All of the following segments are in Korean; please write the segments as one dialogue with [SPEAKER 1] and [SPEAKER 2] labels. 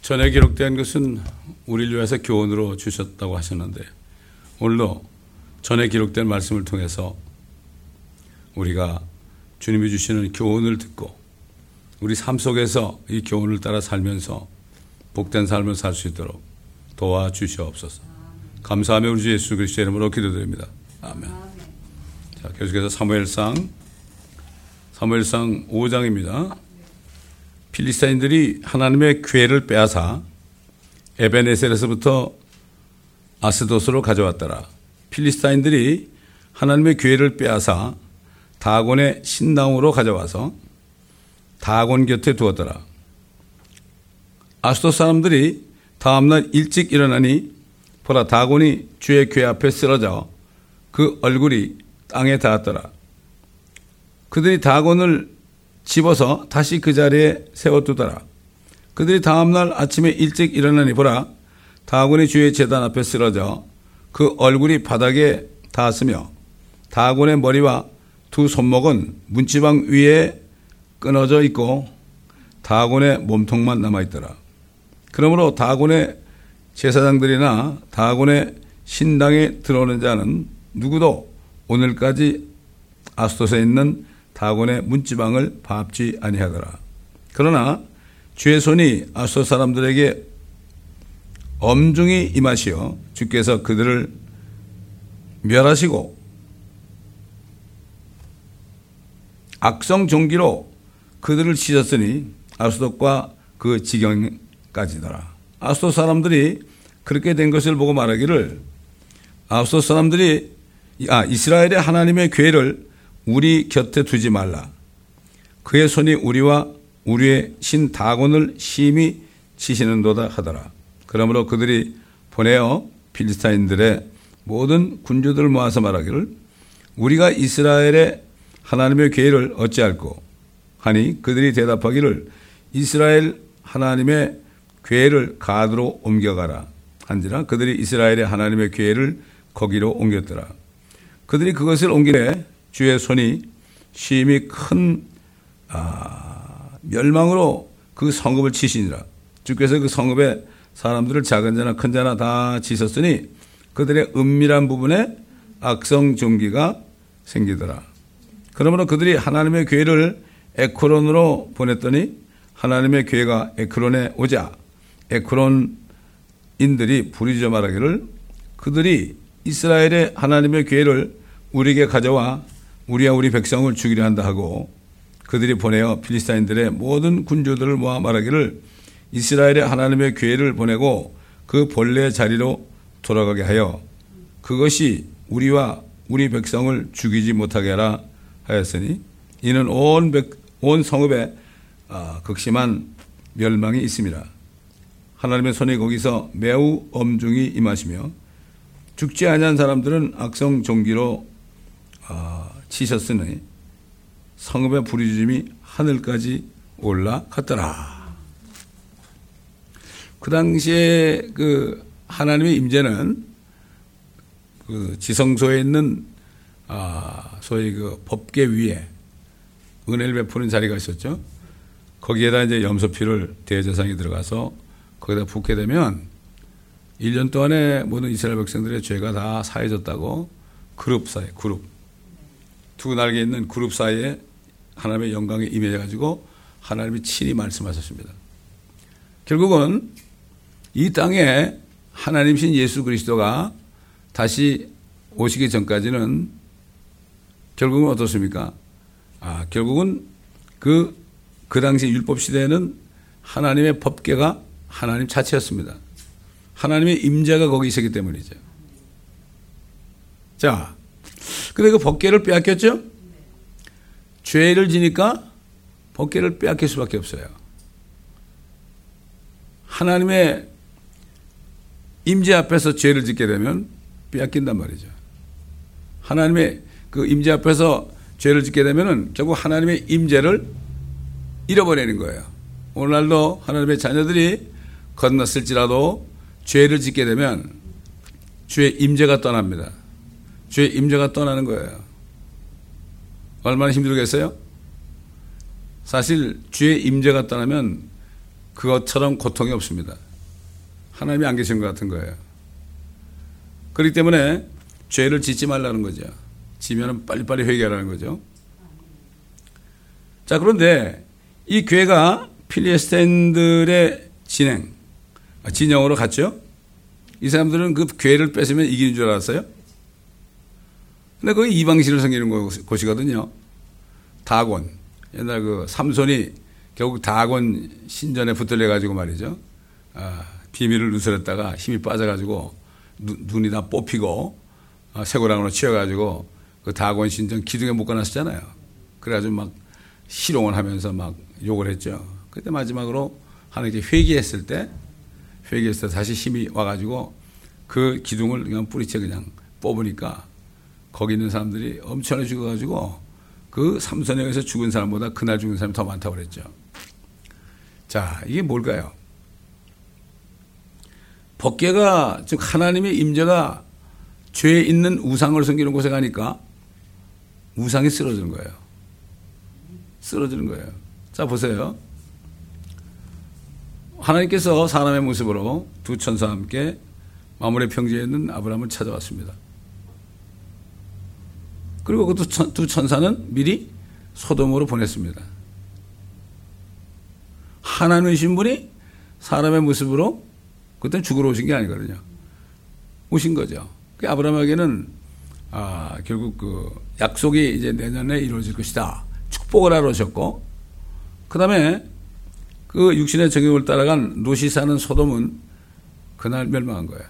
[SPEAKER 1] 전에 기록된 것은 우리를 위해서 교훈으로 주셨다고 하셨는데 오늘도 전에 기록된 말씀을 통해서 우리가 주님이 주시는 교훈을 듣고 우리 삶 속에서 이 교훈을 따라 살면서 복된 삶을 살 수 있도록 도와주시옵소서. 감사하며 우리 주 예수 그리스도의 이름으로 기도드립니다. 아멘. 자, 계속해서 사무엘상 5장입니다. 필리스타인들이 하나님의 궤를 빼앗아 에벤에셀에서부터 아스돗으로 가져왔더라. 필리스타인들이 하나님의 궤를 빼앗아 다곤의 신당으로 가져와서 다곤 곁에 두었더라. 아스돗 사람들이 다음날 일찍 일어나니 보라, 다곤이 주의 궤 앞에 쓰러져 그 얼굴이 땅에 닿았더라. 그들이 다곤을 집어서 다시 그 자리에 세워두더라. 그들이 다음날 아침에 일찍 일어나니 보라, 다곤이 주의 제단 앞에 쓰러져 그 얼굴이 바닥에 닿았으며 다곤의 머리와 두 손목은 문지방 위에 끊어져 있고 다곤의 몸통만 남아있더라. 그러므로 다곤의 제사장들이나 다곤의 신당에 들어오는 자는 누구도 오늘까지 아스돗에 있는 다곤의 문지방을 밟지 아니하더라. 그러나 주의 손이 아스돗 사람들에게 엄중히 임하시어 주께서 그들을 멸하시고 악성 종기로 그들을 치셨으니 아스돗과 그 지경까지더라. 아스돗 사람들이 그렇게 된 것을 보고 말하기를 아스돗 사람들이 이스라엘의 하나님의 궤를 우리 곁에 두지 말라. 그의 손이 우리와 우리의 신 다곤을 심히 치시는도다 하더라. 그러므로 그들이 보내어 필리스타인들의 모든 군주들을 모아서 말하기를 우리가 이스라엘의 하나님의 궤를 어찌할꼬 하니 그들이 대답하기를 이스라엘 하나님의 궤를 가드로 옮겨가라 한지라. 그들이 이스라엘의 하나님의 궤를 거기로 옮겼더라. 그들이 그것을 옮기래 주의 손이 심히 큰 멸망으로 그 성읍을 치시니라. 주께서 그 성읍의 사람들을 작은 자나 큰 자나 다 치셨으니 그들의 은밀한 부분에 악성 종기가 생기더라. 그러므로 그들이 하나님의 궤를 에크론으로 보냈더니 하나님의 궤가 에크론에 오자 에크론인들이 부르짖어 말하기를 그들이 이스라엘의 하나님의 궤를 우리에게 가져와 우리와 우리 백성을 죽이려 한다 하고 그들이 보내어 필리스타인들의 모든 군주들을 모아 말하기를 이스라엘의 하나님의 궤를 보내고 그 본래 자리로 돌아가게 하여 그것이 우리와 우리 백성을 죽이지 못하게 하라 하였으니 이는 온 성읍에 극심한 멸망이 있습니다. 하나님의 손이 거기서 매우 엄중히 임하시며 죽지 아니한 사람들은 악성 종기로 치셨으니 성읍의 부르짖음이 하늘까지 올라갔더라. 그 당시에 그 하나님의 임재는 그 지성소에 있는 소위 그 법궤 위에 은혜를 베푸는 자리가 있었죠. 거기에다 이제 염소피를 대제사장이 들어가서 거기다 붓게 되면 1년 동안에 모든 이스라엘 백성들의 죄가 다 사해졌다고 그룹 두 날개 있는 그룹 사이에 하나님의 영광이 임해가지고 하나님이 친히 말씀하셨습니다. 결국은 이 땅에 하나님신 예수 그리스도가 다시 오시기 전까지는 결국은 어떻습니까? 결국은 그 당시 율법 시대에는 하나님의 법궤가 하나님 자체였습니다. 하나님의 임재가 거기 있었기 때문이죠. 자, 근데 그 법궤를 빼앗겼죠? 죄를 지니까 법궤를 빼앗길 수밖에 없어요. 하나님의 임재 앞에서 죄를 짓게 되면 빼앗긴단 말이죠. 하나님의 그 임재 앞에서 죄를 짓게 되면은 결국 하나님의 임재를 잃어버리는 거예요. 오늘날도 하나님의 자녀들이 건넜을지라도 죄를 짓게 되면 주의 임재가 떠납니다. 주의 임재가 떠나는 거예요. 얼마나 힘들겠어요? 사실 주의 임재가 떠나면 그것처럼 고통이 없습니다. 하나님이 안 계신 것 같은 거예요. 그렇기 때문에 죄를 짓지 말라는 거죠. 지면은 빨리빨리 회개하라는 거죠. 자, 그런데 이 괴가 필리스타인들의 진영으로 갔죠. 이 사람들은 그 괴를 뺏으면 이기는 줄 알았어요. 근데 거기 이방신을 섬기는 곳이거든요. 다곤. 옛날 그 삼손이 결국 다곤 신전에 붙들려가지고 말이죠. 비밀을 누설했다가 힘이 빠져가지고 눈이 다 뽑히고 쇠고랑으로 치여가지고 그 다곤 신전 기둥에 묶어놨었잖아요. 그래가지고 막 희롱을 하면서 막 욕을 했죠. 그때 마지막으로 하나님께 회개했을 때 다시 힘이 와가지고 그 기둥을 그냥 뿌리채 그냥 뽑으니까 거기 있는 사람들이 엄청나게 죽어가지고 그 삼손에 의해서 죽은 사람보다 그날 죽은 사람이 더 많다고 그랬죠. 자, 이게 뭘까요? 법궤가, 즉 하나님의 임재가 죄에 있는 우상을 섬기는 곳에 가니까 우상이 쓰러지는 거예요. 쓰러지는 거예요. 자, 보세요. 하나님께서 사람의 모습으로 두 천사와 함께 마물의 평지에 있는 아브라함을 찾아왔습니다. 그리고 그 두 천사는 미리 소돔으로 보냈습니다. 하나님이신 분이 사람의 모습으로 그때는 죽으러 오신 게 아니거든요. 오신 거죠. 아브라함에게는 결국 그 약속이 이제 내년에 이루어질 것이다. 축복을 하러 오셨고, 그 다음에 그 육신의 정욕을 따라간 롯이 사는 소돔은 그날 멸망한 거예요.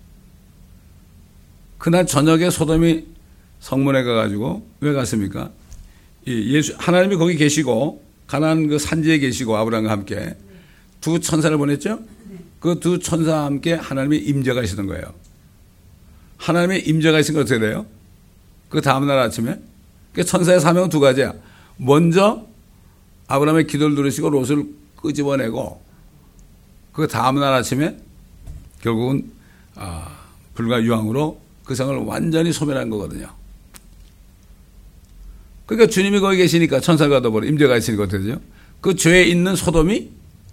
[SPEAKER 1] 그날 저녁에 소돔이 성문에 가가지고 왜 갔습니까? 하나님이 거기 계시고 가나안 그 산지에 계시고 아브라함과 함께 두 천사를 보냈죠. 그 두 천사와 함께 하나님의 임재가 있었던 거예요. 하나님의 임재가 있으니까 어떻게 돼요? 그 다음날 아침에 그 천사의 사명은 두 가지야. 먼저 아브라함의 기도를 들으시고 롯을 끄집어내고 그 다음날 아침에 결국은 불과 유황으로 그 성을 완전히 소멸한 거거든요. 그러니까 주님이 거기 계시니까 천사가 더불어 임재가 있으니까 어떻게 되죠? 그 죄에 있는 소돔이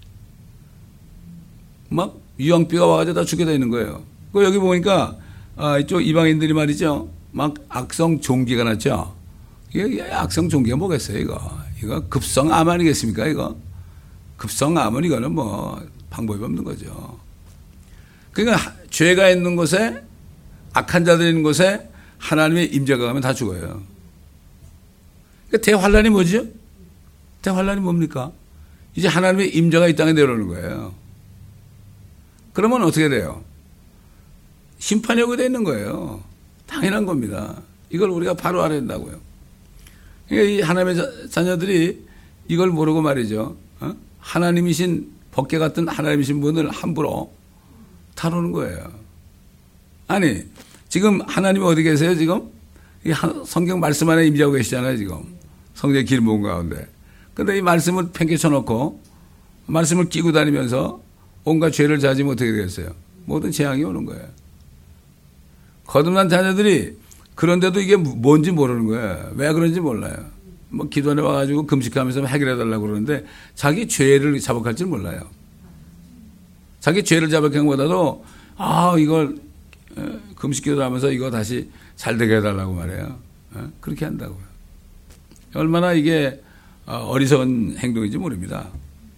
[SPEAKER 1] 막 유황비가 와가지고 다 죽게 되는 거예요. 그 여기 보니까 이쪽 이방인들이 말이죠. 막 악성 종기가 났죠. 이게 악성 종기가 뭐겠어요, 이거 급성암 아니겠습니까, 이거? 급성암은 이거는 뭐 방법이 없는 거죠. 그러니까 죄가 있는 곳에 악한 자들이 있는 곳에 하나님의 임재가 가면 다 죽어요. 그러니까 대환란이 뭐죠? 대환란이 뭡니까? 이제 하나님의 임재가 이 땅에 내려오는 거예요. 그러면 어떻게 돼요? 심판이 오게 되는 거예요. 당연한 겁니다. 이걸 우리가 바로 알아야 된다고요. 그러니까 이 하나님의 자녀들이 이걸 모르고 말이죠. 하나님이신 법궤 같은 하나님이신 분을 함부로 다루는 거예요. 아니, 지금 하나님이 어디 계세요, 지금? 성경 말씀 안에 임재하고 계시잖아요, 지금. 성경의 길목 가운데. 근데 이 말씀을 팽개쳐 놓고 말씀을 끼고 다니면서 온갖 죄를 자지면 어떻게 되겠어요? 모든 재앙이 오는 거예요. 거듭난 자녀들이 그런데도 이게 뭔지 모르는 거예요. 왜 그런지 몰라요. 뭐 기도원에 와가지고 금식하면서 해결해달라고 그러는데 자기 죄를 자복할 줄 몰라요. 자기 죄를 자복한 것보다도 이걸 금식 기도를 하면서 이거 다시 잘 되게 해달라고 말해요. 그렇게 한다고요. 얼마나 이게 어리석은 행동인지 모릅니다.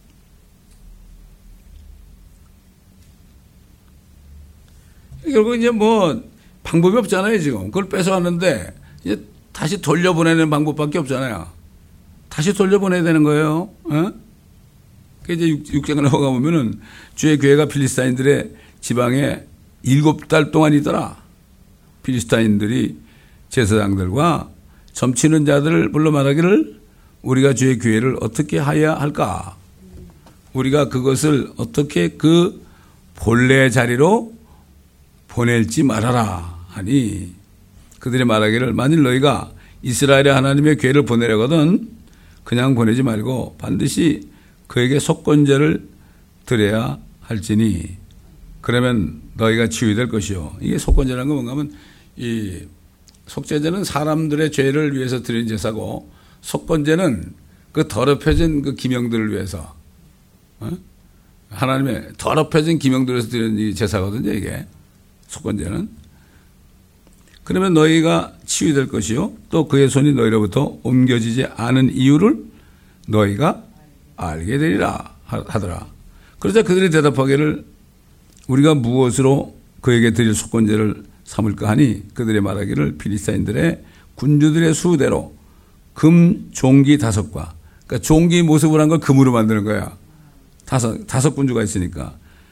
[SPEAKER 1] 결국 이제 뭐 방법이 없잖아요, 지금. 그걸 뺏어왔는데 이제 다시 돌려보내는 방법밖에 없잖아요. 다시 돌려보내야 되는 거예요. 그 이제 6장에 넘어가 보면은 주의 교회가 필리스타인들의 지방에 7달 동안 있더라. 필리스타인들이 제사장들과 점치는 자들을 불러 말하기를 우리가 주의 교회를 어떻게 하여야 할까? 우리가 그것을 어떻게 그 본래 자리로 보낼지 말아라 하니 그들이 말하기를 만일 너희가 이스라엘의 하나님의 교회를 보내려거든 그냥 보내지 말고 반드시 그에게 속건제를 드려야 할지니 그러면 너희가 치유될 것이요. 이게 속건제라는 건 뭔가 하면 이 속죄제는 사람들의 죄를 위해서 드리는 제사고 속건제는 그 더럽혀진 그 기명들을 위해서 하나님의 더럽혀진 기명들에서 드리는 이 제사거든요, 이게. 속건제는. 그러면 너희가 치유될 것이요. 또 그의 손이 너희로부터 옮겨지지 않은 이유를 너희가 알게 되리라 하더라. 그러자 그들이 대답하기를 우리가 무엇으로 그에게 드릴 속건제를 삼을까 하니 그들이 말하기를 필리스타인들의 군주들의 수대로 금 종기 5과, 그러니까 종기 모습을 한 걸 금으로 만드는 거야. 다섯 군주가 있으니까.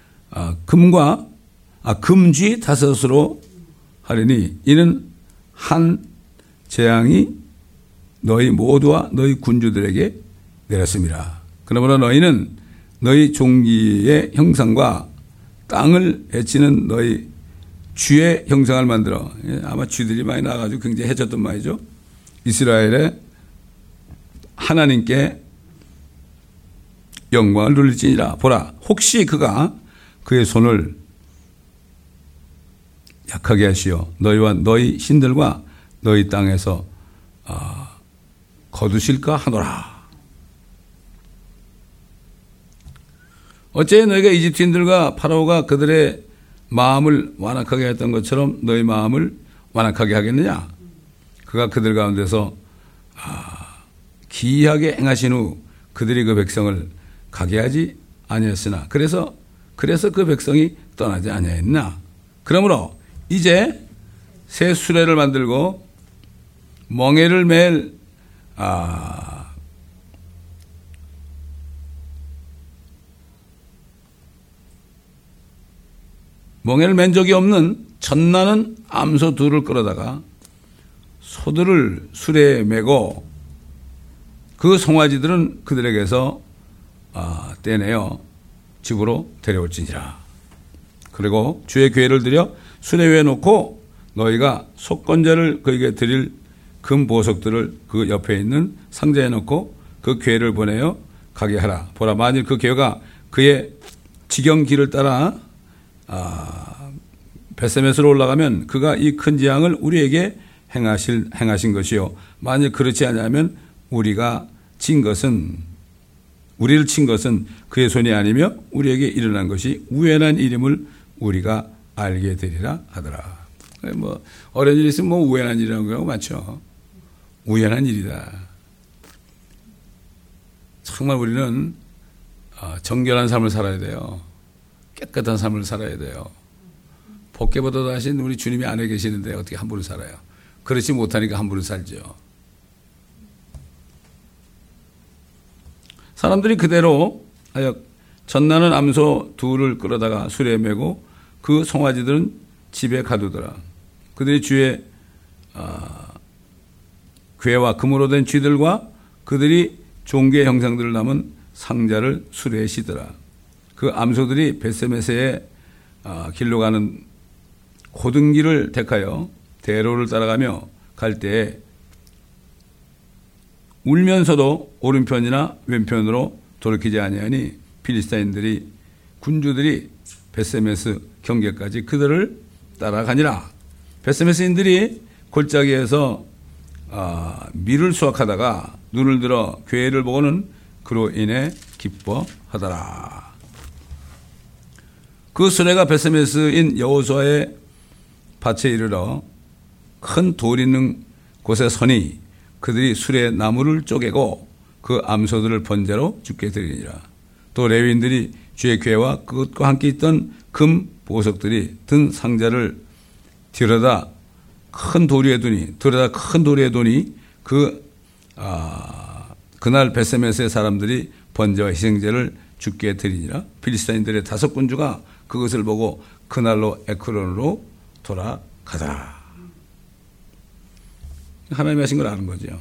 [SPEAKER 1] 금쥐 5으로 하리니 이는 한 재앙이 너희 모두와 너희 군주들에게 내렸습니다. 그러므로 너희는 너희 종기의 형상과 땅을 해치는 너희 쥐의 형상을 만들어. 아마 쥐들이 많이 나와가지고 굉장히 해쳤던 말이죠. 이스라엘의 하나님께 영광을 돌릴지니라. 보라, 혹시 그가 그의 손을 약하게 하시어 너희와 너희 신들과 너희 땅에서 거두실까 하노라. 어째 너희가 이집트인들과 파라오가 그들의 마음을 완악하게 했던 것처럼 너희 마음을 완악하게 하겠느냐? 그가 그들 가운데서 기이하게 행하신 후 그들이 그 백성을 가게 하지 아니했으나 그래서 그 백성이 떠나지 아니했나? 그러므로 이제 새 수레를 만들고 멍에를 맬 멍에를 맨 적이 없는 젖나는 암소 2를 끌어다가 소들을 수레에 메고 그 송아지들은 그들에게서 떼내어 집으로 데려올지니라. 그리고 주의궤를 들여 수레 위에 놓고 너희가 속건제를 그에게 드릴 금 보석들을 그 옆에 있는 상자에 넣고 그 궤를 보내어 가게 하라. 보라, 만일 그 궤가 그의 지경길을 따라 벳세메스로 올라가면 그가 이 큰 재앙을 우리에게 행하신 것이요. 만일 그렇지 않으면 우리를 친 것은 그의 손이 아니며 우리에게 일어난 것이 우연한 일임을 우리가 알게 되리라 하더라. 뭐 어려운 일이 있으면 뭐 우연한 일이라고 하고 많죠. 우연한 일이다. 정말 우리는 정결한 삶을 살아야 돼요. 깨끗한 삶을 살아야 돼요. 복개보다도 하신 우리 주님이 안에 계시는데 어떻게 함부로 살아요? 그렇지 못하니까 함부로 살죠. 사람들이 그대로 하여 젖나는 암소 2를 끌어다가 수레에 메고 그 송아지들은 집에 가두더라. 그들이 주의 궤와 금으로 된 쥐들과 그들이 종기의 형상들을 담은 상자를 수레에 싣더라. 그 암소들이 벳세메스의 길로 가는 고등길을 택하여 대로를 따라가며 갈 때에 울면서도 오른편이나 왼편으로 돌이키지 아니하니 필리스타인들이 군주들이 벳세메스 경계까지 그들을 따라가니라. 벳세메스인들이 골짜기에서 밀을 수확하다가 눈을 들어 궤를 보고는 그로 인해 기뻐하더라. 그 수레가 벳세메스인 여호수아의 밭에 이르러 큰 돌 있는 곳에 서니 그들이 수레의 나무를 쪼개고 그 암소들을 번제로 주께 드리니라. 또 레위인들이 주의 궤와 그것과 함께 있던 금 보석들이 든 상자를 들여다 큰 도리에 두니 그날 벳세메스의 사람들이 번제와 희생제를 주께 드리니라. 필리스타인들의 5군주가 그것을 보고 그날로 에크론으로 돌아가더라. 하나님이 하신 걸 아는 거죠.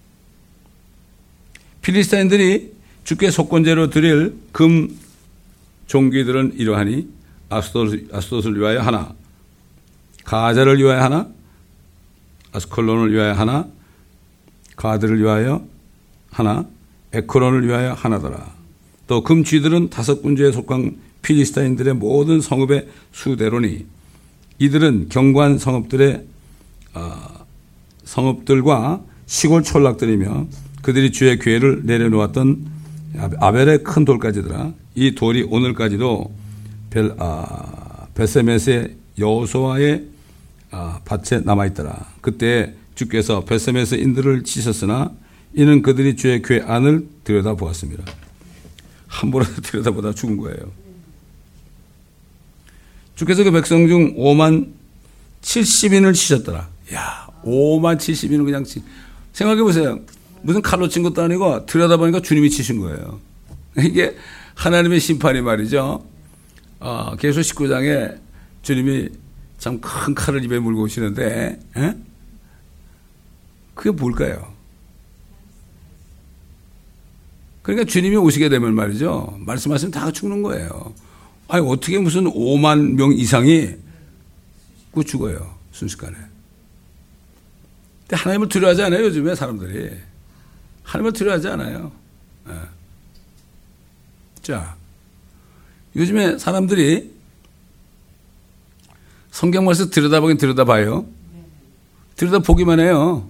[SPEAKER 1] 필리스타인들이 주께 속건제로 드릴 금 종기들은 이러하니 아스돗을 위하여 하나, 가자를 위하여 하나, 아스컬론을 위하여 하나, 가드를 위하여 하나, 에크론을 위하여 하나더라. 또 금쥐들은 5군주에 속한 필리스타인들의 모든 성읍의 수대로니 이들은 경관 성읍들과 시골 촌락들이며 그들이 주의 궤를 내려놓았던 아벨의 큰 돌까지더라. 이 돌이 오늘까지도 벳세메스의 여호수아의 밭에 남아있더라. 그때 주께서 벳세메스인들을 치셨으나 이는 그들이 주의 궤 안을 들여다보았습니다. 함부로 들여다보다 죽은 거예요. 주께서 그 백성 중 5만 70인을 치셨더라. 야, 5만 70인을 그냥 생각해 보세요. 무슨 칼로 친 것도 아니고 들여다보니까 주님이 치신 거예요. 이게 하나님의 심판이 말이죠. 계시록 19장에 주님이 참 큰 칼을 입에 물고 오시는데, 그게 뭘까요? 그러니까 주님이 오시게 되면 말이죠. 말씀하시면 다 죽는 거예요. 아니, 어떻게 무슨 5만 명 이상이 그 죽어요. 순식간에. 근데 하나님을 두려워하지 않아요, 요즘에 사람들이. 하나님을 두려워하지 않아요. 네. 자, 요즘에 사람들이 성경 말씀 들여다보긴 들여다봐요. 들여다보기만 해요.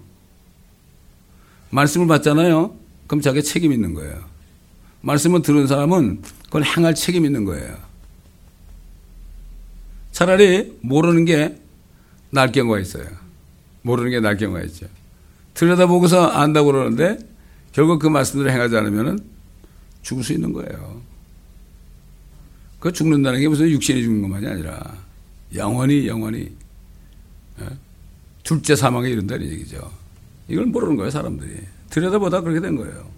[SPEAKER 1] 말씀을 받잖아요. 그럼 자기가 책임 있는 거예요. 말씀을 들은 사람은 그걸 행할 책임 있는 거예요. 차라리 모르는 게 나을 경우가 있어요. 모르는 게 나을 경우가 있죠. 들여다보고서 안다고 그러는데 결국 그 말씀대로 행하지 않으면 죽을 수 있는 거예요. 그 죽는다는 게 무슨 육신이 죽는 것만이 아니라 영원히 둘째 사망에 이른다는 얘기죠. 이걸 모르는 거예요, 사람들이. 들여다보다 그렇게 된 거예요.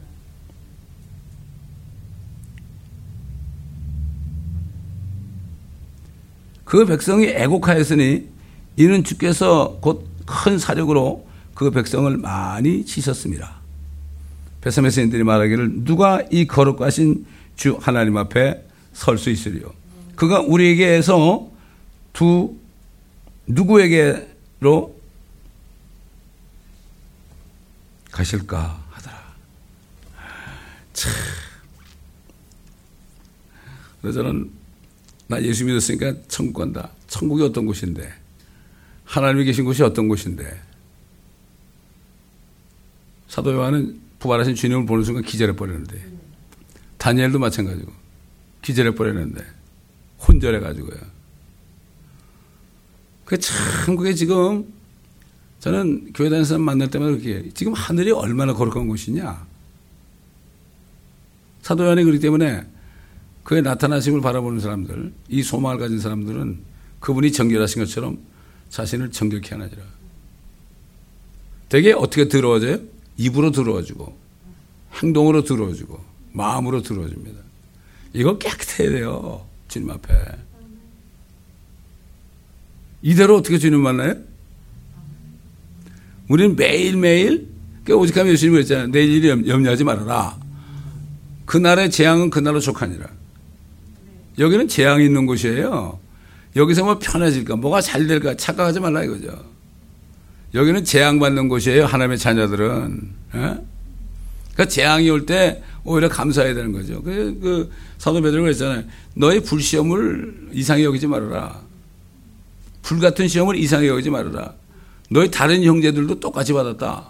[SPEAKER 1] 그 백성이 애곡하였으니 이는 주께서 곧 큰 사력으로 그 백성을 많이 치셨습니다. 벳세메스인들이 말하기를 누가 이 거룩하신 주 하나님 앞에 설 수 있으리요. 그가 우리에게서 누구에게로 가실까 하더라. 참. 그래서 저는 나 예수 믿었으니까 천국 간다. 천국이 어떤 곳인데? 하나님이 계신 곳이 어떤 곳인데? 사도 요한은 부활하신 주님을 보는 순간 기절해버렸는데, 다니엘도 마찬가지고 기절해버렸는데 혼절해가지고요. 그게 참 그게 지금 저는 교회 다니는 사람 만날 때마다 그렇게 해요. 지금 하늘이 얼마나 거룩한 곳이냐. 사도 요한이 그렇기 때문에 그의 나타나심을 바라보는 사람들, 이 소망을 가진 사람들은 그분이 정결하신 것처럼 자신을 정결케 하나니라. 되게 어떻게 들어워져요? 입으로 들어워지고 행동으로 들어워지고 마음으로 들어워집니다. 이거 깨끗해야 돼요. 주님 앞에. 이대로 어떻게 주님 만나요? 우리는 매일매일 오직하면 예수님이 그랬잖아요. 내일 일이 염려하지 말아라. 그날의 재앙은 그날로 족하니라. 여기는 재앙이 있는 곳이에요. 여기서 뭐 편해질까, 뭐가 잘 될까 착각하지 말라 이거죠. 여기는 재앙받는 곳이에요. 하나님의 자녀들은. 그러니까 재앙이 올 때 오히려 감사해야 되는 거죠. 그 사도 베드로가 그랬잖아요. 너의 불시험을 이상히 여기지 말아라. 불같은 시험을 이상히 여기지 말아라. 너희 다른 형제들도 똑같이 받았다.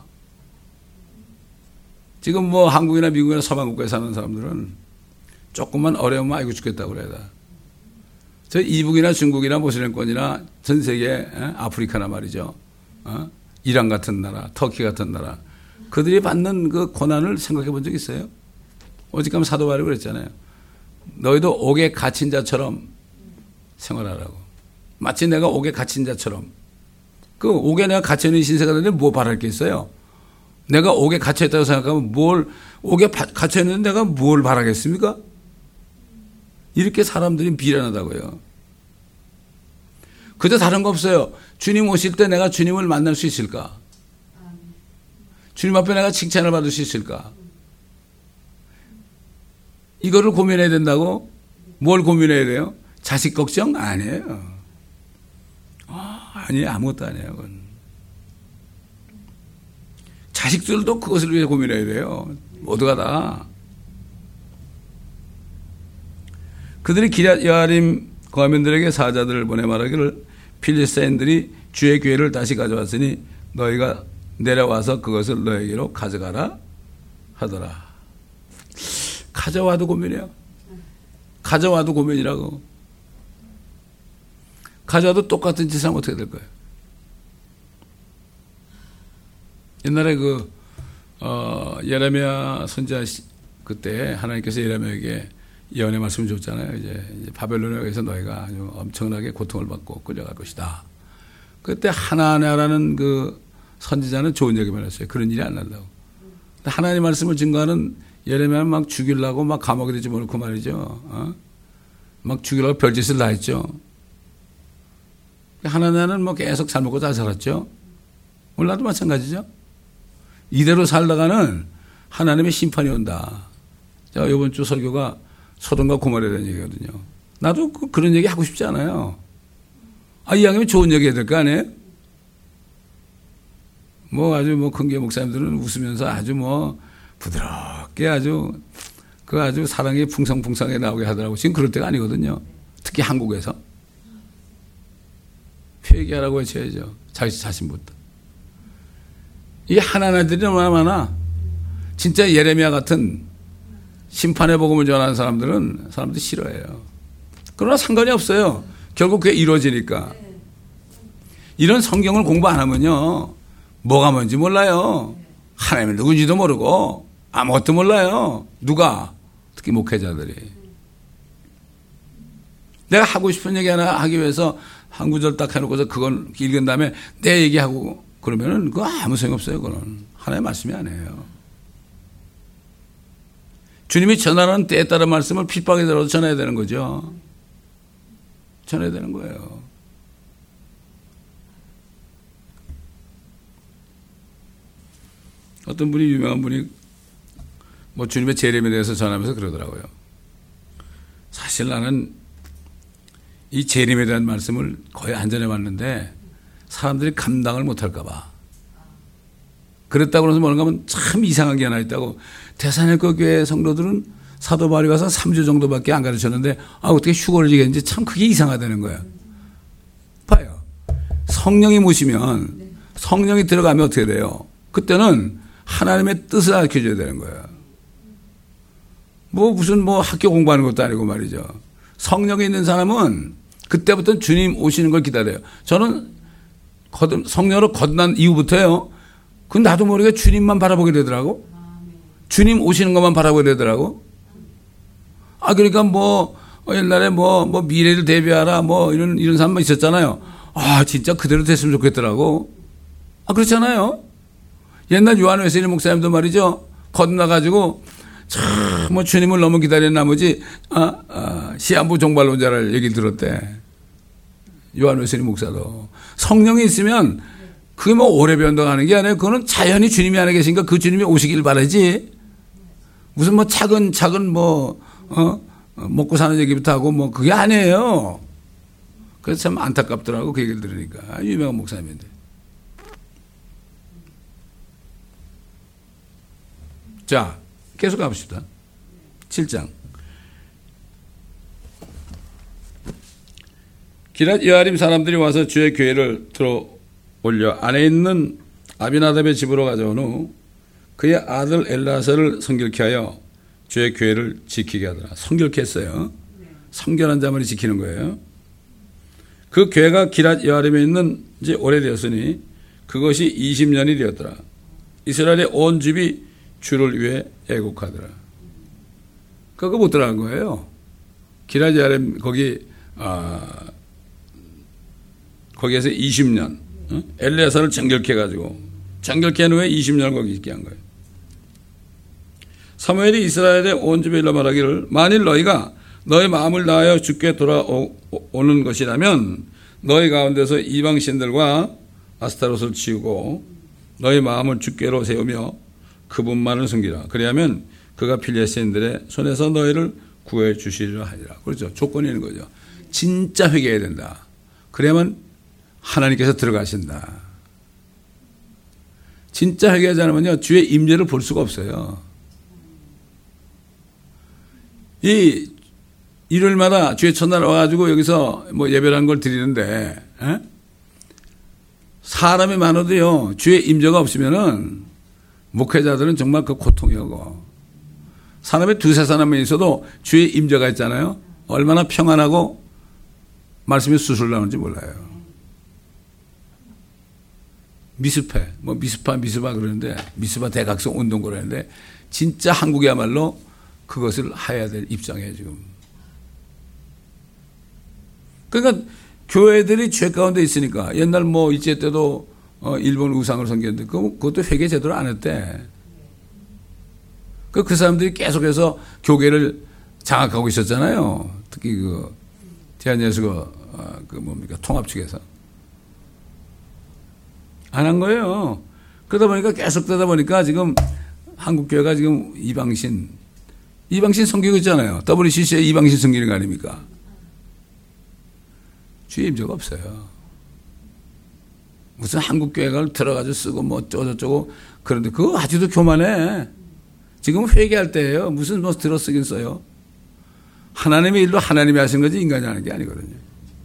[SPEAKER 1] 지금 뭐 한국이나 미국이나 서방 국가에 사는 사람들은 조금만 어려우면 아이고 죽겠다고 그래야 돼. 저 이북이나 중국이나 모슬렘권이나 전 세계 아프리카나 말이죠. 이란 같은 나라, 터키 같은 나라. 그들이 받는 그 고난을 생각해 본 적 있어요? 오직하면 사도 바울이 그랬잖아요. 너희도 옥에 갇힌 자처럼 생활하라고. 마치 내가 옥에 갇힌 자처럼. 그 옥에 내가 갇혀있는 신세가 되는데 뭐 바랄 게 있어요? 내가 옥에 갇혀있다고 생각하면 옥에 갇혀있는데 내가 뭘 바라겠습니까? 이렇게 사람들이 비련하다고요. 그저 다른 거 없어요. 주님 오실 때 내가 주님을 만날 수 있을까? 주님 앞에 내가 칭찬을 받을 수 있을까? 이거를 고민해야 된다고? 뭘 고민해야 돼요? 자식 걱정? 아니에요. 아니에요. 아무것도 아니에요. 그건. 자식들도 그것을 위해 고민해야 돼요. 모두가 다. 그들이 기럇 여아림 거하면들에게 사자들을 보내 말하기를 필리스타인들이 주의 기회를 다시 가져왔으니 너희가 내려와서 그것을 너에게로 가져가라 하더라. 가져와도 고민해요. 가져와도 고민이라고. 가져와도 똑같은 짓을 하면 어떻게 될 거예요? 옛날에 예레미야 선지자 그때 하나님께서 예레미야에게 예언의 말씀을 줬잖아요. 이제 바벨론에 의해서 너희가 아주 엄청나게 고통을 받고 끌려갈 것이다. 그때 하나냐라는 그 선지자는 좋은 얘기만 했어요. 그런 일이 안 난다고. 하나님 말씀을 증거하는 예레미야는 막 죽이려고 막 감옥에 들지 못하고 말이죠. 막 죽이려고 별짓을 다 했죠. 하나냐는 뭐 계속 잘 먹고 잘 살았죠. 오늘도 마찬가지죠. 이대로 살다가는 하나님의 심판이 온다. 자, 이번 주 설교가 소돔과 고모라에 대한 얘기거든요. 나도 그런 얘기 하고 싶지 않아요. 이 양이면 좋은 얘기 해야 될 거 아니에요? 뭐 아주 뭐 큰교 목사님들은 웃으면서 아주 뭐 부드럽게 아주 사랑이 풍성풍성하게 나오게 하더라고. 지금 그럴 때가 아니거든요. 특히 한국에서. 회개하라고 외쳐야죠. 자기 자신부터. 이 하나님들이 얼마나 많아. 진짜 예레미야 같은 심판의 복음을 전하는 사람들이 싫어해요. 그러나 상관이 없어요. 결국 그게 이루어지니까. 이런 성경을 공부 안 하면요. 뭐가 뭔지 몰라요. 하나님이 누군지도 모르고 아무것도 몰라요. 누가? 특히 목회자들이. 내가 하고 싶은 얘기 하나 하기 위해서 한 구절 딱 해놓고서 그건 읽은 다음에 내 얘기하고 그러면은 그거 아무 소용없어요. 그거는 하나님의 말씀이 아니에요. 주님이 전하는 때에 따른 말씀을 핍박에 들어서 전해야 되는 거죠. 전해야 되는 거예요. 어떤 분이 유명한 분이 뭐 주님의 재림에 대해서 전하면서 그러더라고요. 사실 나는 이 재림에 대한 말씀을 거의 안 전해봤는데 사람들이 감당을 못할까 봐. 그랬다고 해서 뭔가 하면 참 이상한 게 하나 있다고. 대산일교 교회 성도들은 사도 바울이 와서 3주 정도밖에 안 가르쳤는데 어떻게 휴거를 지겠는지 참 그게 이상하다는 거야. 봐요. 성령이 모시면 성령이 들어가면 어떻게 돼요? 그때는 하나님의 뜻을 알려줘야 되는 거예요. 무슨 학교 공부하는 것도 아니고 말이죠. 성령이 있는 사람은 그때부터 주님 오시는 걸 기다려요. 저는 성령으로 거듭난 이후부터요. 그건 나도 모르게 주님만 바라보게 되더라고. 주님 오시는 것만 바라보게 되더라고. 그러니까 옛날에 미래를 대비하라 이런 사람만 있었잖아요. 진짜 그대로 됐으면 좋겠더라고. 그렇잖아요. 옛날 요한 웨슬리 목사님도 말이죠. 거듭나가지고 참 주님을 너무 기다린 나머지 시한부 종말론자를 얘기 들었대. 요한 웨슬리 목사도. 성령이 있으면 그게 오래 변동하는 게 아니에요. 그거는 자연히 주님이 안에 계시니까 그 주님이 오시길 바라지. 무슨 차근 먹고 사는 얘기부터 하고 그게 아니에요. 그래서 참 안타깝더라고 그 얘기를 들으니까. 유명한 목사님인데. 자, 계속 가봅시다. 7장. 기럇 여아림 사람들이 와서 주의 교회를 들어 올려 안에 있는 아비나답의 집으로 가져온 후 그의 아들 엘라사를 성결케 하여 주의 교회를 지키게 하더라. 성결케 했어요. 성결한 자만이 지키는 거예요. 그 교회가 기럇 여아림에 있는 지 오래되었으니 그것이 20년이 되었더라. 이스라엘의 온 집이 주를 위해 애곡하더라. 그거 못 들어간 거예요. 기럇 여아림 거기에서 20년 엘레사를 정결케 해가지고 정결케 한 후에 20년을 거기 있게 한 거예요. 사무엘이 이스라엘의 온 집에 일러 말하기를 만일 너희가 너희 마음을 다하여 주께 돌아오는 것이라면 너희 가운데서 이방 신들과 아스타롯을 치우고 너희 마음을 주께로 세우며 그분만을 섬기라. 그리하면 그가 필리스틴들의 손에서 너희를 구해 주시리라 하리라. 그렇죠. 조건이 있는 거죠. 진짜 회개해야 된다. 그래야만 하나님께서 들어가신다. 진짜 회개하지 않으면요, 주의 임재를 볼 수가 없어요. 이 일요일마다 주의 첫날 와가지고 여기서 예배라는 걸 드리는데, 사람이 많아도요, 주의 임재가 없으면은 목회자들은 정말 그 고통이 오고, 사람이 두세 사람만 있어도 주의 임재가 있잖아요. 얼마나 평안하고 말씀이 수술 나오는지 몰라요. 미스패, 뭐 미스파 그러는데, 미스파 대각성 운동 그러는데, 진짜 한국이야말로 그것을 해야 될 입장이에요, 지금. 그러니까 교회들이 죄 가운데 있으니까, 옛날 뭐 일제 때도 일본 우상을 섬겼는데, 그것도 회개 제대로 안 했대. 그 사람들이 계속해서 교계를 장악하고 있었잖아요. 특히 대한예수가 통합 측에서. 안 한 거예요. 그러다 보니까 계속 되다 보니까 지금 한국교회가 지금 이방신 섬기고 있잖아요. WCC의 이방신 섬기는 거 아닙니까? 주의 임재가 없어요. 무슨 한국교회가 들어가서 쓰고 뭐 어쩌고 그런데 그거 아직도 교만해. 지금 회개할 때예요. 무슨 뭐 들어쓰긴 써요. 하나님의 일로 하나님이 하시는 거지 인간이 하는 게 아니거든요.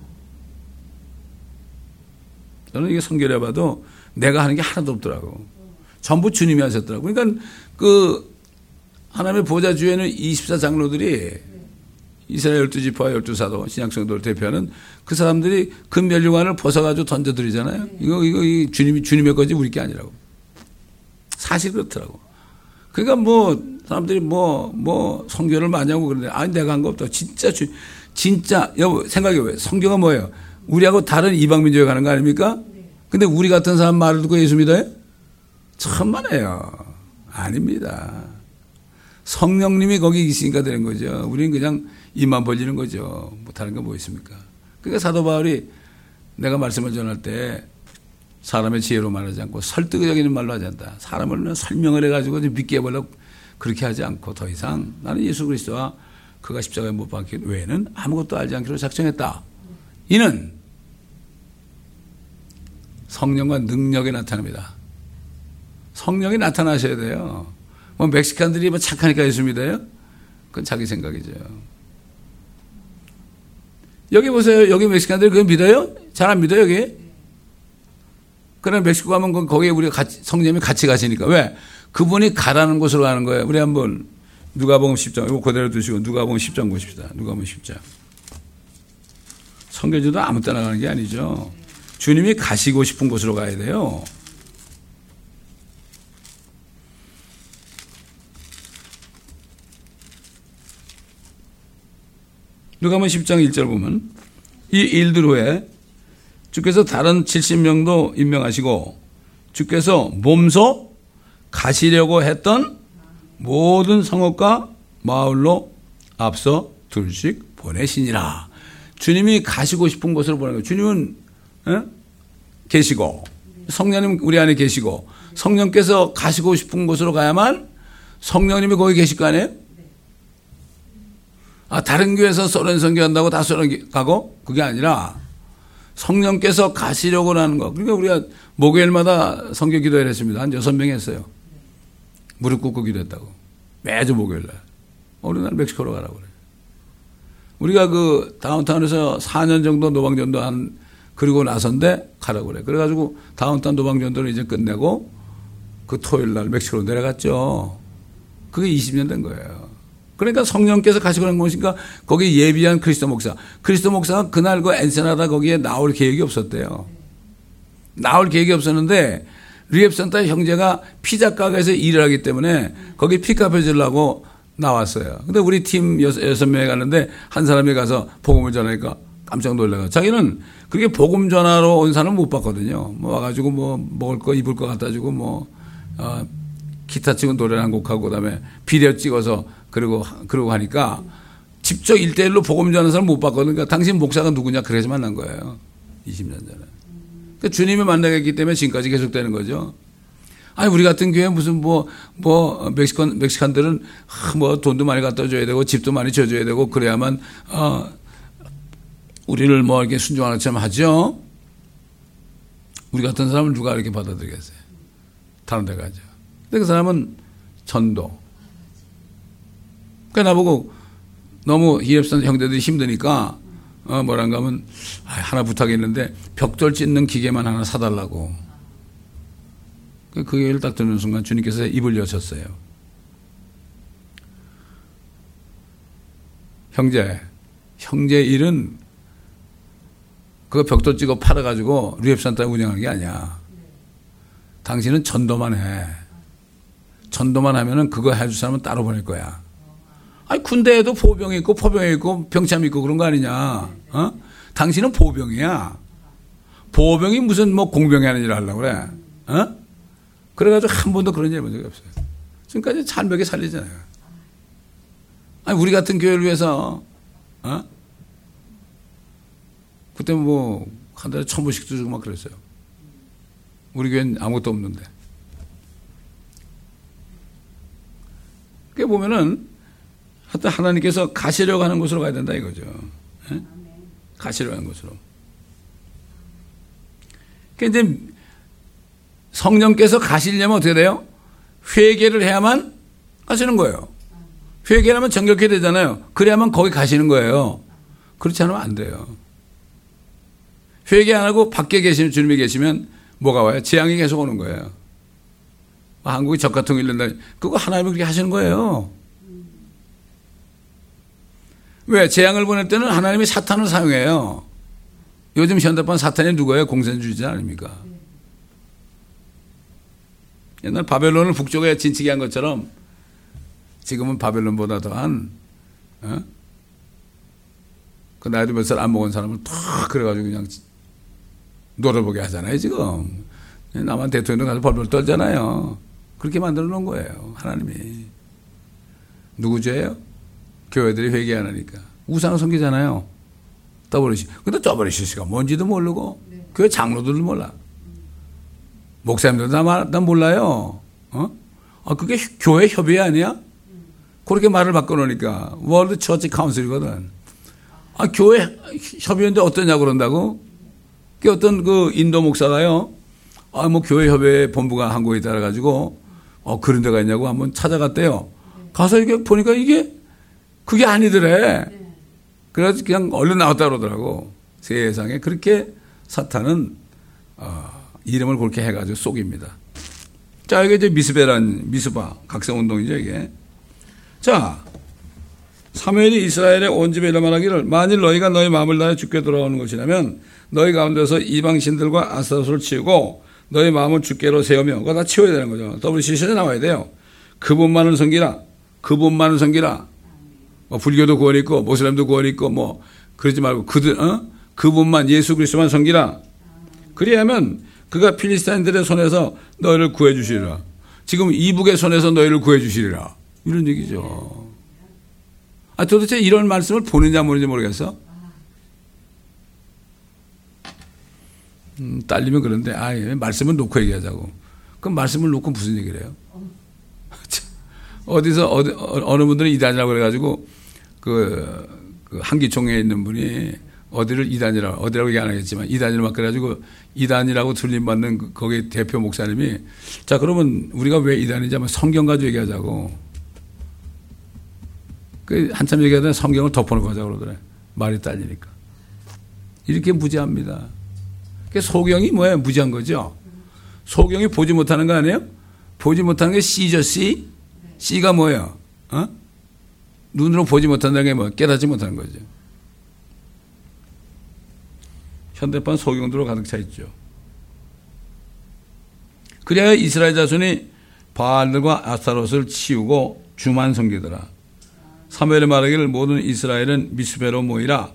[SPEAKER 1] 저는 이게 성결해봐도 내가 하는 게 하나도 없더라고. 전부 주님이 하셨더라고. 그러니까 하나님의 보좌 주에는 24장로들이 이스라엘 12지파와 12사도 신약성도를 대표하는 그 사람들이 금면류관을 벗어가지고 던져드리잖아요. 이거 주님의 거지 우리 게 아니라고. 사실 그렇더라고. 그러니까 사람들이 성결을 많이 하고 그러는데, 아니, 내가 한 거 없다. 진짜, 여보, 생각해봐요. 성경은 뭐예요? 우리하고 다른 이방민족에 가는 거 아닙니까? 근데 우리 같은 사람 말을 듣고 예수 믿어요? 천만에요. 아닙니다. 성령님이 거기 있으니까 되는 거죠. 우리는 그냥 입만 벌리는 거죠. 다른 건 뭐 있습니까? 그러니까 사도 바울이 내가 말씀을 전할 때 사람의 지혜로 말하지 않고 설득적인 말로 하지 않다. 사람을 설명을 해가지고 믿게 해보려고 그렇게 하지 않고 더 이상 나는 예수 그리스도와 그가 십자가에 못 박힌 외에는 아무것도 알지 않기로 작정했다. 이는 성령과 능력이 나타납니다. 성령이 나타나셔야 돼요. 멕시칸들이 착하니까 예수 믿어요? 그건 자기 생각이죠. 여기 보세요. 여기 멕시칸들이 그거 믿어요? 잘 안 믿어요, 여기? 그럼 멕시코 가면 거기에 우리가 성령님이 같이 가시니까. 왜? 그분이 가라는 곳으로 가는 거예요. 우리 한번 누가복음 10장, 이거 그대로 두시고 누가복음 10장 보십시다. 누가복음 10장. 선교지도 아무 때나 가는 게 아니죠. 주님이 가시고 싶은 곳으로 가야 돼요. 누가복음 10장 1절 보면 이 일들 후에 주께서 다른 70명도 임명하시고 주께서 몸소 가시려고 했던 모든 성읍과 마을로 앞서 둘씩 보내시니라. 주님이 가시고 싶은 곳으로 보내는 거예요. 주님은 계시고 성령님 우리 안에 계시고 성령께서 가시고 싶은 곳으로 가야만 성령님이 거기 계실 거 아니에요? 다른 교회에서 소련 선교한다고 다 소련 가고 그게 아니라 성령께서 가시려고 하는 거. 그러니까 우리가 목요일마다 선교 기도회를 했습니다. 한 6명 했어요. 무릎 꿇고 기도했다고. 매주 목요일날. 어느 날 멕시코로 가라고 그래요. 우리가 다운타운에서 4년 정도 노방전도 그리고 나선데 가라고 그래요. 그래가지고 다운타운 노방전도를 이제 끝내고 그 토요일날 멕시코로 내려갔죠. 그게 20년 된 거예요. 그러니까 성령께서 가시고 가는 것이니까 거기 예비한 그리스도 목사가 그날 엔세나다 거기에 나올 계획이 없었대요. 나올 계획이 없었는데 리앱센터 형제가 피자 가게에서 일을 하기 때문에 거기 픽업 해주려고 나왔어요. 근데 우리 팀 6명이 가는데 한 사람이 가서 복음을 전하니까 깜짝 놀라요. 자기는 그렇게 복음 전하러 온 사람은 못 봤거든요. 와가지고 먹을 거 입을 거 갖다 주고 기타 치고 노래 한 곡하고 그다음에 비디오 찍어서 그러고 하니까 직접 1대1로 복음 전하는 사람 못 봤거든요. 그러니까 당신 목사가 누구냐 그래서 만난 거예요. 20년 전에. 그러니까 주님이 만나게 했기 때문에 지금까지 계속되는 거죠. 아니 우리 같은 교회 무슨 멕시칸들은 돈도 많이 갖다 줘야 되고 집도 많이 줘줘야 되고 그래야만 우리를 이렇게 순종하는 것처럼 하죠. 우리 같은 사람을 누가 이렇게 받아들이겠어요? 다른 데 가죠. 근데 그 사람은 전도. 그러니까 나보고 너무 히앱선 형제들이 힘드니까 뭐란가 하면 하나 부탁이 있는데 벽돌 찢는 기계만 하나 사달라고. 그 얘기를 딱 듣는 순간 주님께서 입을 여셨어요. 형제 형제 일은 그거 벽돌 찍어 팔아가지고 류앱산타 운영하는 게 아니야. 당신은 전도만 해. 전도만 하면은 그거 해줄 사람은 따로 보낼 거야. 아니 군대에도 보병이 있고 포병이 있고 병참 있고 그런 거 아니냐. 어? 당신은 보병이야. 보병이 무슨 뭐 공병이 하는 일을 하려고 그래. 어? 그래가지고 한 번도 그런 일 해본 적이 없어요. 지금까지 잘 먹여 살리잖아요. 아니 우리 같은 교회를 위해서 어? 그때 뭐 한 달에 1,000불씩도 주고 막 그랬어요. 우리 교회는 아무것도 없는데. 그게 보면은 하여튼 하나님께서 가시려고 하는 곳으로 가야 된다 이거죠. 예? 가시려고 하는 곳으로. 그러니까 이제 성령께서 가시려면 어떻게 돼요? 회개를 해야만 가시는 거예요. 회개를 하면 정결케 되잖아요. 그래야만 거기 가시는 거예요. 그렇지 않으면 안 돼요. 회개 안 하고 밖에 계시면 주님이 계시면 뭐가 와요? 재앙이 계속 오는 거예요. 한국이 적가통 일른다. 그거 하나님이 그렇게 하시는 거예요. 왜? 재앙을 보낼 때는 하나님이 사탄을 사용해요. 요즘 현대판 사탄이 누구예요? 공산주의자 아닙니까? 옛날 바벨론을 북쪽에 진치게 한 것처럼 지금은 바벨론보다 더한 그 나이도 몇 살 안 먹은 사람을 탁 그래가지고 그냥 노려보게 하잖아요 지금. 남한 대통령 가서 벌벌 떨잖아요. 그렇게 만들어 놓은 거예요 하나님이. 누구 죄예요? 교회들이 회개 안 하니까. 우상을 섬기잖아요. WC. 근데 WCC가 뭔지도 모르고 교회 장로들도 몰라. 목사님들도 다 몰라요. 어? 그게 교회 협의회 아니야? 그렇게 말을 바꿔놓으니까 월드 처치 카운슬이거든. 교회 협의회인데 어떠냐고 그런다고? 그 어떤 그 인도 목사가요. 뭐 교회 협의회 본부가 한국에 따라가지고 그런 데가 있냐고 한번 찾아갔대요. 가서 이게 보니까 이게 그게 아니더래. 그래서 그냥 얼른 나왔다 그러더라고. 세상에 그렇게 사탄은 이름을 그렇게 해가지고 속입니다. 자, 이게 이제 미스바 각성운동이죠 이게. 자, 사무엘이 이스라엘에 온 집에 이런 말하기를 만일 너희가 너희 마음을 다해 주께 돌아오는 것이라면 너희 가운데서 이방신들과 아스타롯을 치우고 너희 마음을 주께로 세우며 그거 다 치워야 되는 거죠. WCC에 나와야 돼요. 그분만을 섬기라. 그분만을 섬기라. 뭐 불교도 구원이 있고 모슬렘도 구원이 있고 뭐 그러지 말고 그분만 예수 그리스도만 섬기라. 그리하면 그가 필리스타인들의 손에서 너희를 구해 주시리라. 지금 이북의 손에서 너희를 구해 주시리라. 이런 얘기죠. 도대체 이런 말씀을 보는지 안 보는지 모르겠어. 딸리면 그런데 말씀을 놓고 얘기하자고. 그럼 말씀을 놓고 무슨 얘기를 해요? 어디서 어느 분들은 이단이라고 그래가지고 그 한기총에 있는 분이 어디라고 얘기 안 하겠지만 이단이라고 막 그래가지고 이단이라고 들림받는 거기 대표 목사님이 자 그러면 우리가 왜 이단인지 한번 성경 가지고 얘기하자고. 한참 얘기하다가 성경을 덮어놓고 하자고 그러더래. 말이 딸리니까. 이렇게 무지합니다. 소경이 뭐예요? 무지한 거죠. 소경이 보지 못하는 거 아니에요? 보지 못하는 게 C죠, C? C가 뭐예요? 눈으로 보지 못한다는 게 뭐예요? 깨닫지 못하는 거죠. 현대판 소경들로 가득 차 있죠. 그래야 이스라엘 자손이 바알들과 아스타롯을 치우고 주만 섬기더라. 사무엘이 말하기를 모든 이스라엘은 미스페로 모이라.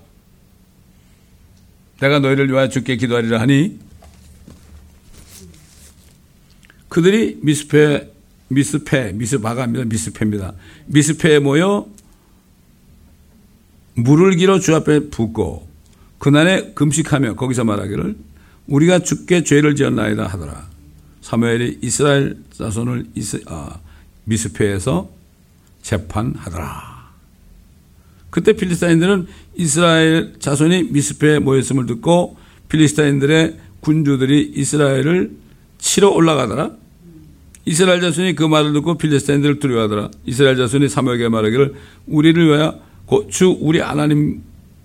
[SPEAKER 1] 내가 너희를 위하여 주께 기도하리라 하니 그들이 미스바가 아니라 미스페입니다. 미스페에 모여 물을 길어 주 앞에 붓고 그날에 금식하며 거기서 말하기를 우리가 주께 죄를 지었나이다 하더라. 사무엘이 이스라엘 자손을 미스페에서 재판하더라. 그때 필리스타인들은 이스라엘 자손이 미스페에 모였음을 듣고 필리스타인들의 군주들이 이스라엘을 치러 올라가더라. 이스라엘 자손이 그 말을 듣고 필리스타인들을 두려워하더라. 이스라엘 자손이 사무엘에게 말하기를 우리를 위하여 주 우리 하나님께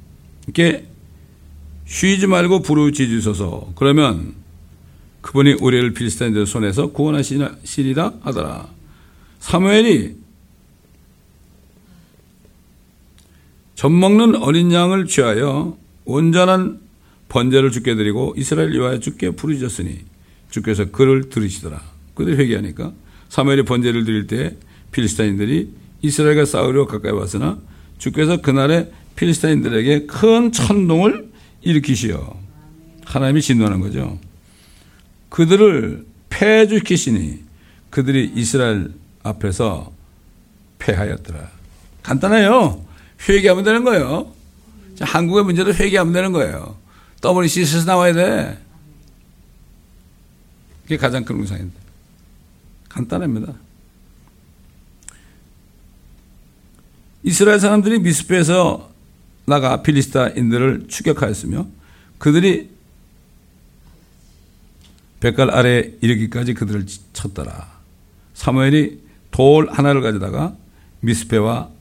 [SPEAKER 1] 쉬지 말고 부르짖으소서. 그러면 그분이 우리를 필리스타인들 손에서 구원하시리라 하더라. 사무엘이 젖먹는 어린 양을 취하여 온전한 번제를 주께 드리고 이스라엘 위하여 주께 부르짖었으니 주께서 그를 들으시더라. 그들이 회개하니까 사무엘이 번제를 드릴 때 필리스타인들이 이스라엘과 싸우려 가까이 왔으나 주께서 그날에 필리스타인들에게 큰 천동을 일으키시어 하나님이 진노하는 거죠. 그들을 패해주시니 그들이 이스라엘 앞에서 패하였더라. 간단해요. 회개하면 되는 거예요. 한국의 문제도 회개하면 되는 거예요. WCC에서 나와야 돼. 그게 가장 큰 우상인데. 간단합니다. 이스라엘 사람들이 미스페에서 나가 필리스타인들을 추격하였으며 그들이 뱃갈 아래에 이르기까지 그들을 쳤더라. 사무엘이 돌 하나를 가져다가 미스페와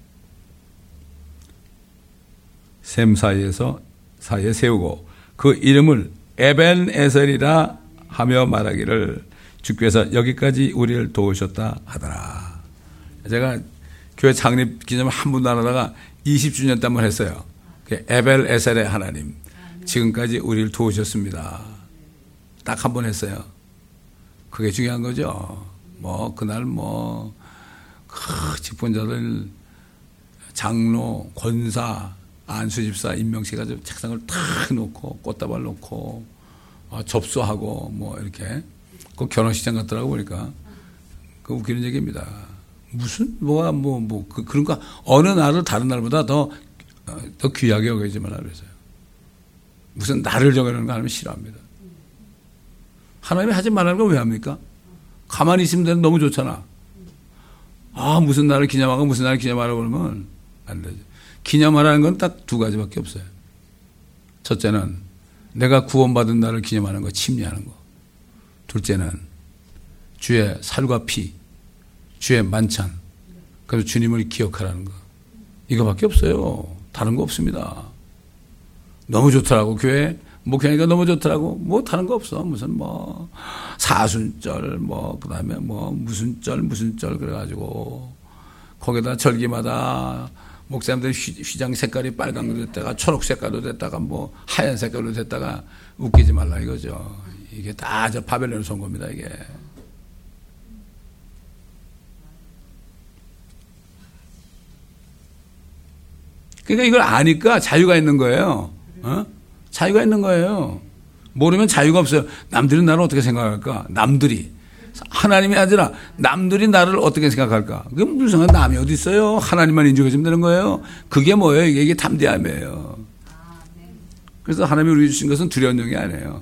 [SPEAKER 1] 셈 사이에 세우고 그 이름을 에벤에셀이라 하며 말하기를 주께서 여기까지 우리를 도우셨다 하더라. 제가 교회 창립 기념을 한 번도 안 하다가 20주년 때 한 번 했어요. 에벨에셀의 하나님 지금까지 우리를 도우셨습니다. 딱 한 번 했어요. 그게 중요한 거죠. 뭐 그날 집권자들 장로 권사 안수집사 임명식 가지고 책상을 탁 놓고 꽃다발 놓고 접수하고 뭐 이렇게 그 결혼식장 같더라고 보니까 그 웃기는 얘기입니다. 무슨 그런 거 어느 날을 다른 날보다 더 귀하게 여기지 말라 그랬어요. 무슨 날을 정해놓는 거 하나님 싫어합니다. 하나님이 하지 말라는 걸 왜 합니까? 가만히 있으면 되는 너무 좋잖아. 무슨 날을 기념하고 무슨 날을 기념하라고 그러면 안 되죠. 기념하라는 건 딱 두 가지밖에 없어요. 첫째는 내가 구원받은 날을 기념하는 거, 침례하는 거. 둘째는 주의 살과 피, 주의 만찬, 그래서 주님을 기억하라는 거. 이거밖에 없어요. 다른 거 없습니다. 너무 좋더라고. 교회 목회하니까 너무 좋더라고. 뭐 다른 거 없어. 무슨 사순절 그다음에 무슨 절 그래가지고 거기다 절기마다 목사님들 휘장 색깔이 빨간색도 됐다가 초록 색깔도 됐다가 하얀 색깔도 됐다가 웃기지 말라 이거죠. 이게 다 저 바벨론에서 온 겁니다, 이게. 그러니까 이걸 아니까 자유가 있는 거예요. 자유가 있는 거예요. 모르면 자유가 없어요. 남들이 나를 어떻게 생각할까? 남들이. 하나님이 아니라 남들이 나를 어떻게 생각할까? 그게 무슨 남이 어디 있어요? 하나님만 인정해주면 되는 거예요. 그게 뭐예요? 이게 담대함이에요. 그래서 하나님이 우리 주신 것은 두려운 영이 아니에요.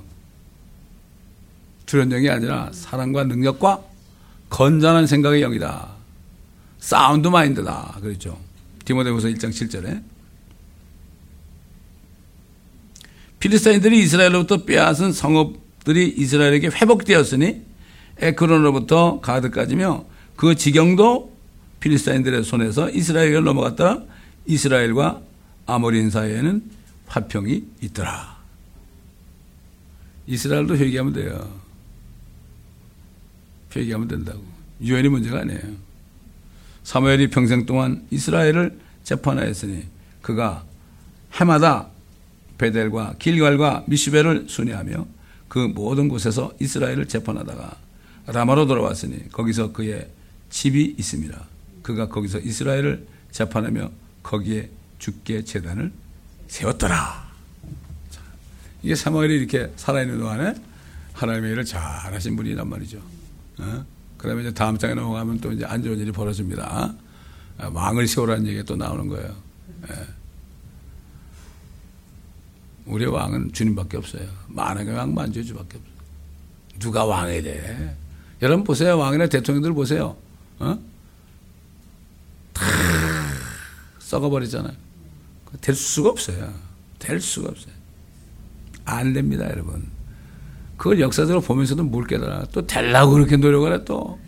[SPEAKER 1] 두려운 영이 아니라 사랑과 능력과 건전한 생각의 영이다. 사운드 마인드다. 그랬죠. 디모데후서 1장 7절에. 필리스타인들이 이스라엘로부터 빼앗은 성읍들이 이스라엘에게 회복되었으니 에크론으로부터 가드까지며 그 지경도 필리스타인들의 손에서 이스라엘에 넘어갔다가 이스라엘과 아모리인 사이에는 화평이 있더라. 이스라엘도 회개하면 돼요. 회개하면 된다고. 유엔이 문제가 아니에요. 사무엘이 평생 동안 이스라엘을 재판하였으니 그가 해마다 베델과 길갈과 미스베를 순회하며 그 모든 곳에서 이스라엘을 재판하다가 라마로 돌아왔으니 거기서 그의 집이 있습니다. 그가 거기서 이스라엘을 재판하며 거기에 주께 제단을 세웠더라. 자, 이게 사무엘이 이렇게 살아있는 동안에 하나님의 일을 잘하신 분이란 말이죠. 그다음에 이제 다음 장에 넘어가면 또 이제 안 좋은 일이 벌어집니다. 왕을 세우라는 얘기가 또 나오는 거예요. 우리의 왕은 주님밖에 없어요. 만왕의 왕 만주주밖에 없어요. 누가 왕이 돼? 여러분 보세요. 왕이나 대통령들 보세요. 다 썩어버리잖아요. 될 수가 없어요. 될 수가 없어요. 안 됩니다, 여러분. 그걸 역사적으로 보면서도 뭘 깨달아. 또 되려고 그렇게 노력을 해, 또.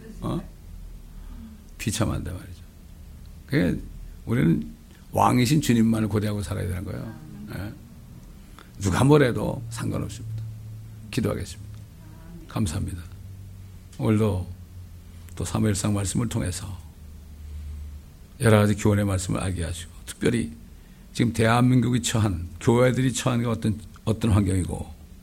[SPEAKER 1] 비참한데 말이죠. 그게 우리는 왕이신 주님만을 고대하고 살아야 되는 거예요. 누가 뭐래도 상관없습니다. 기도하겠습니다. 감사합니다. 오늘도 또 사무엘상 말씀을 통해서 여러 가지 교훈의 말씀을 알게 하시고 특별히 지금 대한민국이 처한, 교회들이 처한 게 어떤 환경이고,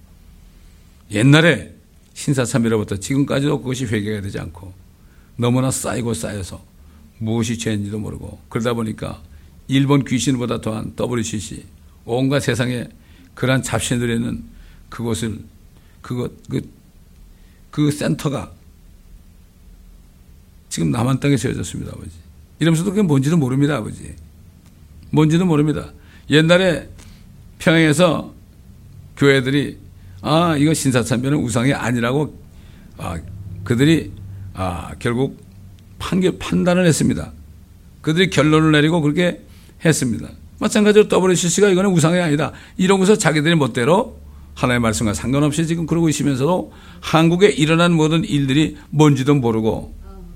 [SPEAKER 1] 옛날에 신사참배로부터 지금까지도 그것이 회개가 되지 않고 너무나 쌓이고 쌓여서 무엇이 죄인지도 모르고, 그러다 보니까 일본 귀신보다 더한 WCC, 온갖 세상에 그러한 잡신들이 있는 그곳을, 그 센터가 지금 남한 땅에 세워졌습니다, 아버지. 이러면서도 그게 뭔지도 모릅니다, 아버지. 뭔지도 모릅니다. 옛날에 평양에서 교회들이 이거 신사참배는 우상이 아니라고 그들이 결국 판단을 했습니다. 그들이 결론을 내리고 그렇게 했습니다. 마찬가지로 WCC가 이거는 우상이 아니다, 이러고서 자기들이 멋대로 하나님의 말씀과 상관없이 지금 그러고 있으면서도 한국에 일어난 모든 일들이 뭔지도 모르고,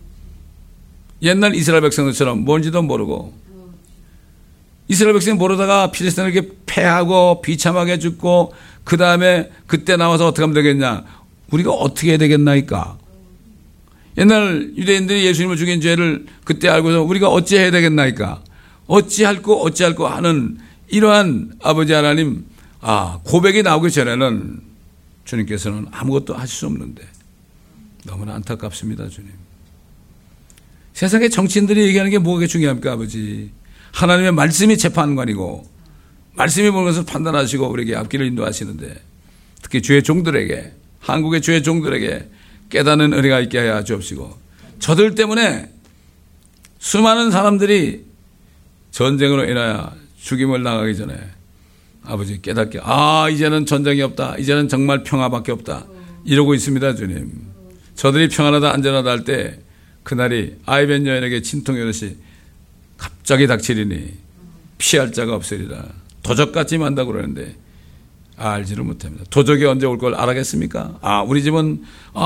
[SPEAKER 1] 옛날 이스라엘 백성들처럼 뭔지도 모르고, 이스라엘 백성이 모르다가 필리스틴을 이렇게 패하고 비참하게 죽고, 그 다음에 그때 나와서 어떻게 하면 되겠냐, 우리가 어떻게 해야 되겠나이까. 옛날 유대인들이 예수님을 죽인 죄를 그때 알고서 우리가 어찌해야 되겠나이까. 어찌할꼬 하는 이러한 아버지 하나님 고백이 나오기 전에는 주님께서는 아무것도 하실 수 없는데 너무나 안타깝습니다, 주님. 세상의 정치인들이 얘기하는 게 뭐가 중요합니까, 아버지? 하나님의 말씀이 재판관이고 말씀이 보는 것을 판단하시고 우리에게 앞길을 인도하시는데, 특히 주의 종들에게, 한국의 주의 종들에게 깨닫는 은혜가 있게 하여 주옵시고, 저들 때문에 수많은 사람들이 전쟁으로 인하여 죽임을 당하기 전에 아버지 깨닫게, 이제는 전쟁이 없다, 이제는 정말 평화밖에 없다, 이러고 있습니다, 주님. 저들이 평안하다 안전하다 할 때 그날이 아이벤 여인에게 진통이 오듯이 갑자기 닥치리니 피할 자가 없으리라. 도적같이 만다고 그러는데 알지를 못합니다. 도적이 언제 올 걸 알아겠습니까? 우리 집은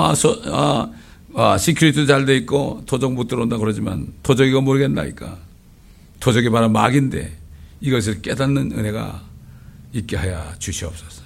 [SPEAKER 1] 시큐리티도 잘 돼 있고 도적 못 들어온다 그러지만 도적이가 모르겠나이까. 도적이 바로 마귀인데 이것을 깨닫는 은혜가 있게 하여 주시옵소서.